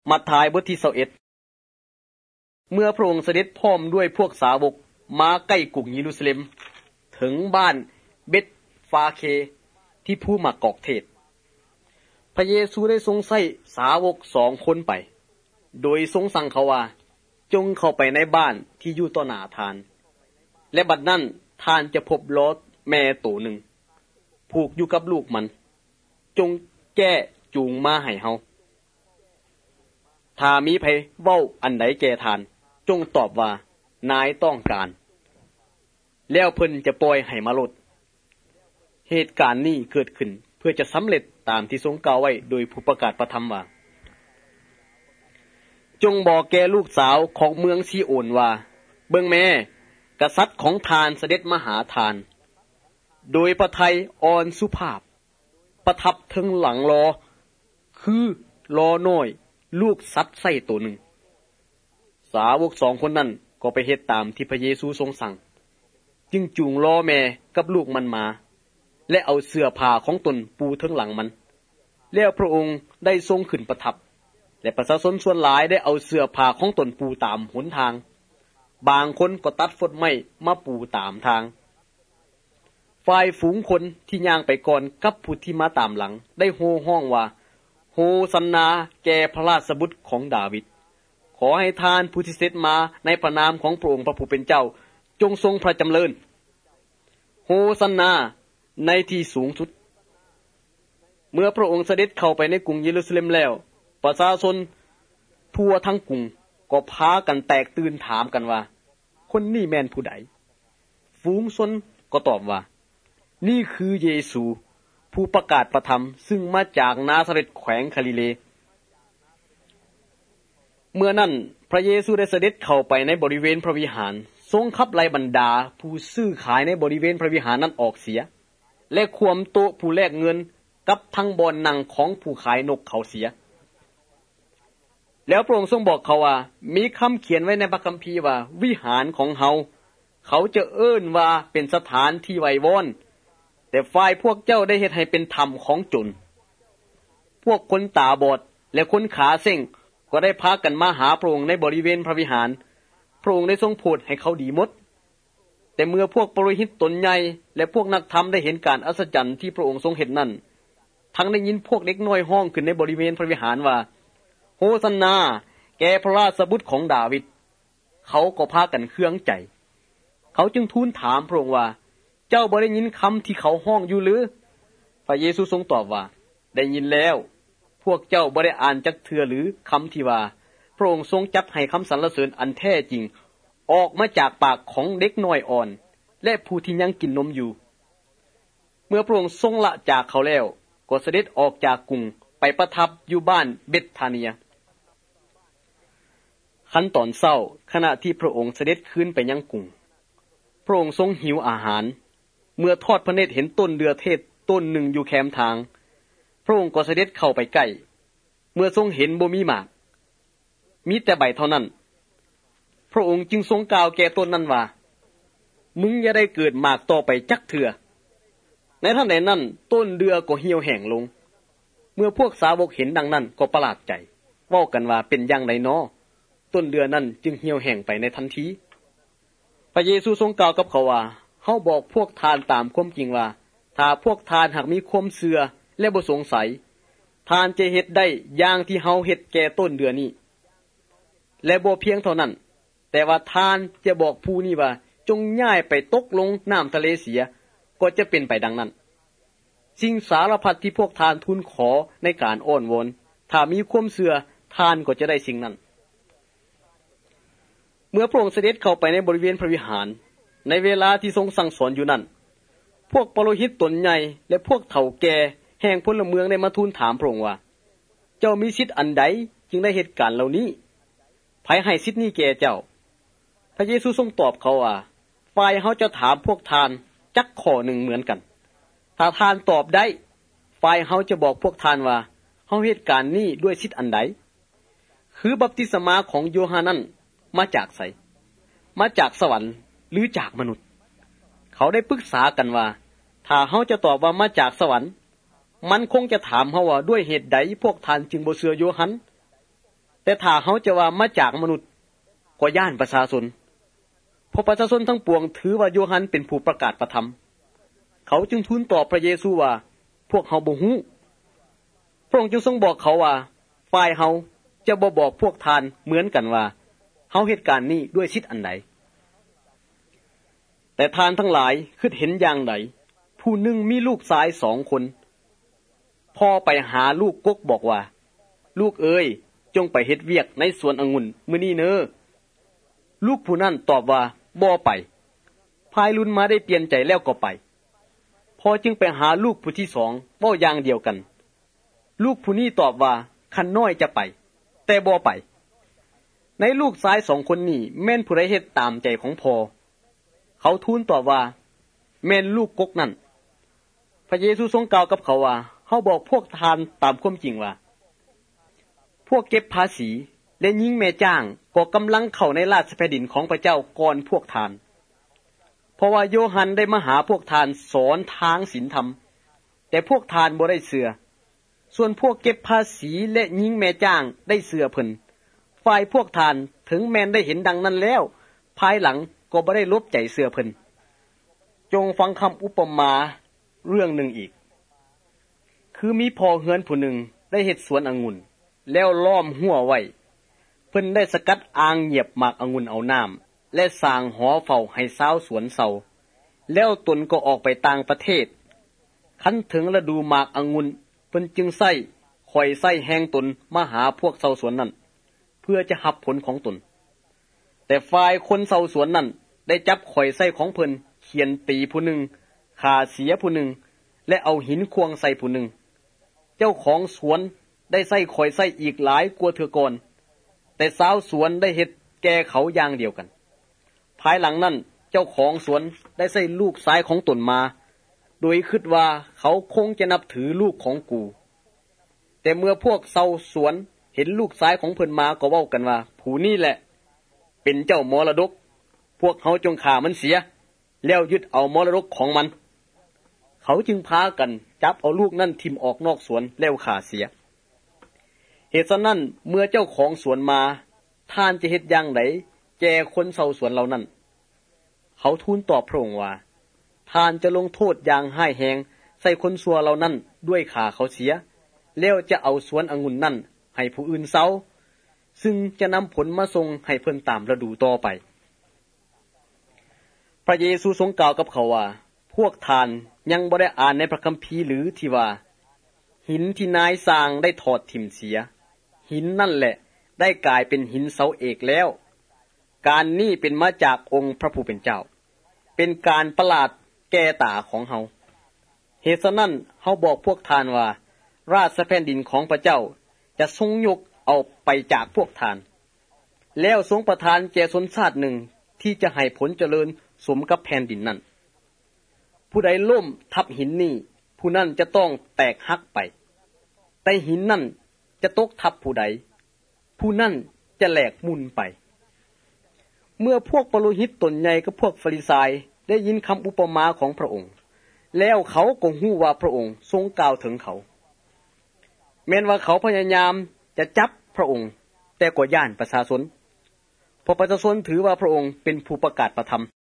มัทธิวบทที่21เมื่อพระองค์เสด็จพร้อมด้วยพวกสาวกมาใกล้กรุงเยรูซาเล็มถึงบ้านเบธฟาเคที่ภูมากอกเทศพระเยซูได้ทรงใช้สาวก2 คนไปโดยทรงสั่งเขาว่าจงเข้าไปในบ้านที่อยู่ต่อหน้าทานและบัดนั้นทานจะพบโลดแม่ตัวหนึ่งผูกอยู่กับลูกมันจงแก้จูงมาให้เฮาถ้ามีไผเว้าอันใดแก่ทานจงตอบว่านายต้องการแล้วเพิ่นจะปล่อยให้มาโลดเหตุการณ์นี้เกิดขึ้นเพื่อจะสำเร็จตามที่ทรงกล่าวไว้โดยผู้ประกาศประธรรมว่าจงบอกแก่ลูกสาวของเมืองซีโอนว่าเบิ่งแม่กษัตริย์ของทานเสด็จมาหาทานโดยพระทัยอ่อนสุภาพประทับถึงหลังรอคือรอน้อยลูกสัตว์ไส้ตัวหนึ่งสาวก2 คนนั้นก็ไปเฮ็ดตามที่พระเยซูทรงสั่งจึงจูงล้อแม่กับลูกมันมาและเอาเสื้อผ้าของตนปูถึงหลังมันแล้วพระองค์ได้ทรงขึ้นประทับและประชาชนส่วนหลายได้เอาเสื้อผ้าของตนปูตามหนทางบางคนก็ตัดฟดไม้มาปูตามทางฝ่ายฝูงคนที่ย่างไปก่อนกับผู้ที่มาตามหลังได้โห่ร้องว่าโฮซันนาแก่พระราชบุตรของดาวิดขอให้ทานผู้ที่เสด็จมาในพระนามของพระองค์พระผู้เป็นเจ้าจงทรงพระจำเริญโฮซันนาในที่สูงสุดเมื่อพระองค์เสด็จเข้าไปในกรุงเยรูซาเล็มแล้วประชาชนทั่วทั้งกรุงก็พากันแตกตื่นถามกันว่าคนนี้แม่นผู้ใดฝูงชนก็ตอบว่านี่คือเยซูผู้ประกาศประธรรมซึ่งมาจากนาซาเร็ตแขวงกาลิเลเมื่อนั้นพระเยซูได้เสด็จเข้าไปในบริเวณพระวิหารทรงขับไล่บรรดาผู้ซื้อขายในบริเวณพระวิหารนั้นออกเสียและขวมโต๊ะผู้แลกเงินกับทั้งบ่อนนั่งของผู้ขายนกเขาเสียแล้วพระองค์ทรงบอกเขาว่ามีคำเขียนไว้ในพระคัมภีร์ว่าวิหารของเฮาเขาจะเอิ้นว่าเป็นสถานที่ไว้วอนแต่ฝ่ายพวกเจ้าได้เฮ็ดให้เป็นธรรมของโจรพวกคนตาบอดและคนขาเส้งก็ได้พากันมาหาพระองค์ในบริเวณพระวิหารพระองค์ได้ทรงโปรดให้เขาดีหมดแต่เมื่อพวกปุโรหิตตนใหญ่และพวกนักธรรมได้เห็นการอัศจรรย์ที่พระองค์ทรงเฮ็ดนั้นทั้งได้ยินพวกเด็กน้อยร้องขึ้นในบริเวณพระวิหารว่าโฮซันนาแก่พระราชบุตรของดาวิดเขาก็พากันเคืองใจเขาจึงทูลถามพระองค์ว่าเจ้าบ่ได้ยินคำที่เขาร้องอยู่หรือพระเยซูทรงตอบว่าได้ยินแล้วพวกเจ้าบ่ได้อ่านจักเทื่อหรือคำที่ว่าพระองค์ทรงจัดให้คำสรรเสริญอันแท้จริงออกมาจากปากของเด็กน้อยอ่อนและผู้ที่ยังกินนมอยู่เมื่อพระองค์ทรงละจากเขาแล้วก็เสด็จออกจากกรุงไปประทับอยู่บ้านเบธาเนียคันตอนเช้าขณะที่พระองค์เสด็จขึ้นไปยังกรุงพระองค์ทรงหิวอาหารเมื่อทอดพระเนตรเห็นต้นเดือเทศต้นหนึ่งอยู่แคมทางพระองค์ก็เสด็จเข้าไปใกล้เมื่อทรงเห็นบ่มีหมากมีแต่ใบเท่านั้นพระองค์จึงทรงกล่าวแก่ต้นนั้นว่ามึงอย่าได้เกิดหมากต่อไปจักเถื่อในทันใดนั้นต้นเดือก็เหี่ยวแห้งลงเมื่อพวกสาวกเห็นดังนั้นก็ประหลาดใจเว้ากันว่าเป็นอย่างไรน้อต้นเดือนั้นจึงเหี่ยวแห้งไปในทันทีพระเยซูทรงกล่าวกับเขาว่าเฮาบอกพวกทานตามความจริงว่าถ้าพวกทานหากมีความเชื่อและบ่สงสัยทานจะเฮ็ดได้อย่างที่เฮาเฮ็ดแก่ต้นเดือนี้และบ่เพียงเท่านั้นแต่ว่าทานจะบอกผู้นี้ว่าจงย้ายไปตกลงน้ำทะเลเสียก็จะเป็นไปดังนั้นสิ่งสารพัดที่พวกทานทูลขอในการอ้อนวอนถ้ามีความเชื่อทานก็จะได้สิ่งนั้นเมื่อพระองค์เสด็จเข้าไปในบริเวณพระวิหารในเวลาที่ทรงสั่งสอนอยู่นั้นพวกปุโรหิตตนใหญ่และพวกเฒ่าแก่แห่งพลเมืองได้มาทูลถามพระองค์ว่าเจ้ามีสิทธิ์อันใดจึงได้เหตุการณ์เหล่านี้ไผให้สิทธิ์นี้แก่เจ้าพระเยซูทรงตอบเขาว่าฝ่ายเฮาจะถามพวกทานจักข้อหนึ่งเหมือนกันถ้าทานตอบได้ฝ่ายเฮาจะบอกพวกทานว่าเฮาเหตุการณ์นี้ด้วยสิทธิ์อันใดคือบัพติศมาของโยฮันนั้นมาจากไสมาจากสวรรค์หรือจากมนุษย์เขาได้ปรึกษากันว่าถ้าเฮาจะตอบว่ามาจากสวรรค์มันคงจะถามเฮาว่าด้วยเหตุใดพวกทานจึงบ่เชื่อโยฮันแต่ถ้าเขาจะว่ามาจากมนุษย์ก็ย่านประชาชนเพราะประชาชนทั้งปวงถือว่าโยฮันเป็นผู้ประกาศพระธรรมเขาจึงทูลตอบพระเยซูว่าพวกเขาบ่ฮู้พระองค์จึงทรงบอกเขาว่าฝ่ายเฮาจะบ่บอกพวกทานเหมือนกันว่าเฮาเหตุการณ์นี้ด้วยสิทธิ์อันใดแต่ทานทั้งหลายคิดเห็นอย่างใดผู้หนึ่งมีลูกชาย2 คนพ่อไปหาลูกกกบอกว่าลูกเอ๋ยจงไปเฮ็ดเวียกในสวนองุ่นมื้อนี้เน้อลูกผู้นั้นตอบว่าบ่ไปภายรุ่นมาได้เปลี่ยนใจแล้วก็ไปพอจึงไปหาลูกผู้ที่2เว้าอย่างเดียวกันลูกผู้นี้ตอบว่าคันน้อยจะไปแต่บ่ไปในลูกชาย2 คนนี้แม่นผู้ใดเฮ็ดตามใจของพ่อเขาทูลตอบว่าแม่นลูกกกนั่นพระเยซูทรงกล่าวกับเขาว่าเฮาบอกพวกทานตามความจริงว่าพวกเก็บภาษีและหญิงแม่จ้างก็กำลังเข้าในราชแผ่นดินของพระเจ้าก่อนพวกทานเพราะว่าโยฮันได้มาหาพวกทานสอนทางศีลธรรมแต่พวกทานบ่ได้เชื่อส่วนพวกเก็บภาษีและหญิงแม่จ้างได้เชื่อเพิ่นฝ่ายพวกทานถึงแม้นได้เห็นดังนั้นแล้วภายหลังก็บ่ได้ลบใจเชื่อเพิ่นจงฟังคำอุปมาเรื่องหนึ่งอีกคือมีพ่อเฮือนผู้หนึ่งได้เฮ็ดสวนองุ่นแล้วล้อมหัวไว้เพิ่นได้สกัดอ่างเหยียบหมากองุ่นเอาน้ำและสร้างหอเฝ้าให้ชาวสวนเซาแล้วตนก็ออกไปต่างประเทศคันถึงฤดูหมากองุ่นเพิ่นจึงใส่ข่อยใส่แห้งตนมาหาพวกชาวสวนนั้นเพื่อจะรับผลของตนแต่ฝ่ายคนชาวสวนนั้นได้จับข่อยใส่ของเพิ่นเขียนตีผู้หนึ่งฆ่าเสียผู้หนึ่งและเอาหินควงใส่ผู้หนึ่งเจ้าของสวนได้ใส่ข่อยใส่อีกหลายกว่าเทื่อก่อนแต่ชาวสวนได้เฮ็ดแก่เขาอย่างเดียวกันภายหลังนั้นเจ้าของสวนได้ใส่ลูกชายของตนมาโดยคิดว่าเขาคงจะนับถือลูกของกูแต่เมื่อพวกชาวสวนเห็นลูกชายของเพิ่นมาก็เว้ากันว่าผู้นี้แหละเป็นเจ้ามรดกพวกเขาจงฆ่ามันเสียแล้วยึดเอามรดกของมันเขาจึงพากันจับเอาลูกนั่นทิ่มออกนอกสวนแล้วฆ่าเสียเหตุฉะนั้นเมื่อเจ้าของสวนมาท่านจะเฮ็ดอย่างไดแก่คนชาวสวนเหล่านั้นเขาทูลตอบพระองค์ว่าท่านจะลงโทษอย่างร้ายแรงใส่คนชั่วเหล่านั้นด้วยฆ่าเขาเสียแล้วจะเอาสวนองุ่นนั่นให้ผู้อื่นเซาซึ่งจะนำผลมาส่งให้เพิ่นตามฤดูต่อไปพระเยซูทรงกล่าวกับเขาว่าพวกท่านยังบ่ได้อ่านในพระคัมภีร์หรือที่ว่าหินที่นายสร้างได้ถอดถิ่มเสียหินนั่นแหละได้กลายเป็นหินเสาเอกแล้วการนี้เป็นมาจากองค์พระผู้เป็นเจ้าเป็นการประหลาดแก่ตาของเฮาเหตุฉะนั้นเฮาบอกพวกท่านว่าราชแผ่นดินของพระเจ้าจะทรงยกเอาไปจากพวกท่านแล้วทรงประทานแก่ชนชาติหนึ่งที่จะให้ผลเจริญสมกับแผ่นดินนั้นผู้ใดล้มทับหินนี้ผู้นั้นจะต้องแตกหักไปแต่หินนั้นจะตกทับผู้ใดผู้นั้นจะแหลกมุนไปเมื่อพวกปโลหิตตนใหญ่กับพวกฟาริสัยได้ยินคำอุปมาของพระองค์แล้วเขาก็ฮู้ว่าพระองค์ทรงกล่าวถึงเขาแม้นว่าเขาพยายามจะจับพระองค์แต่ก็ย่านประชาชนเพราะประชาชนถือว่าพระองค์เป็นผู้ประกาศพระธรรม